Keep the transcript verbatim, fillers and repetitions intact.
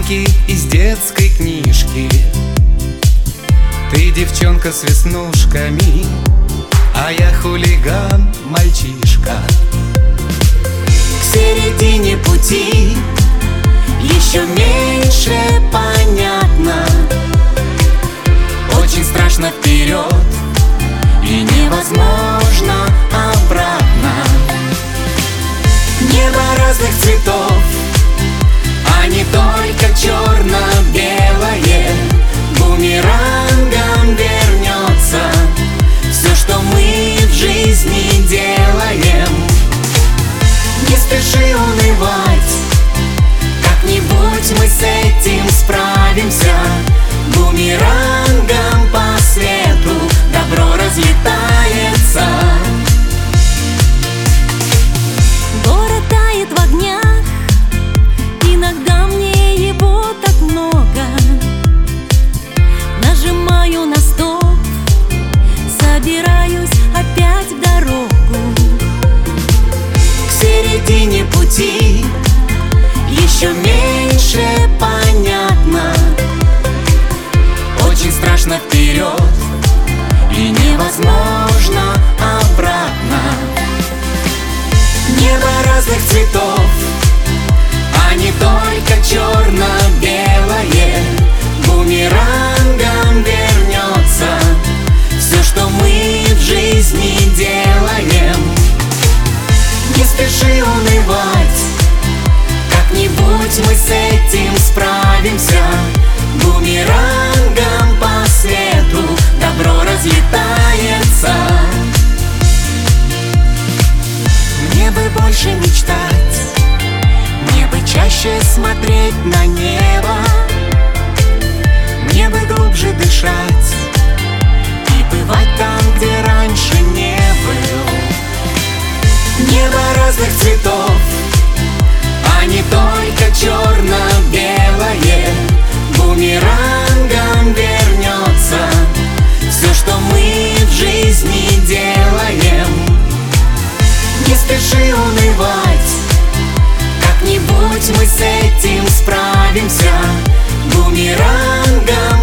Картинки из детской книжки. Ты девчонка с веснушками, а я хулиган, мальчишка. К середине пути еще меньше понятно. Очень страшно вперед и невозможно обратно. Небо разных цветов, а не только черно-белое. Бумерангом вернется все, что мы в жизни делаем. Не спеши унывать, как-нибудь мы с этим справимся. Бумерангом по свету добро разлетается. Город тает в огнях, иногда мне его так много. Нажимаю на стоп, собираюсь опять в дорогу. К середине пути еще меньше понятно. Очень страшно вперед и невозможно обратно. Небо разных цветов, а не только черно-белое. Бумерангом вернется все, что мы в жизни делаем. Не спеши унывать, как-нибудь мы с этим справимся. Бумерангом по свету добро разлетается. Мне бы больше мечтать, мне бы чаще смотреть на небо, мне бы глубже дышать и бывать там, где раньше не был. Небо разных цветов, а не только черно-белое. Бумерангом вернется все, что мы в жизни делаем. Не спеши унывать, как-нибудь мы с этим справимся. Бумерангом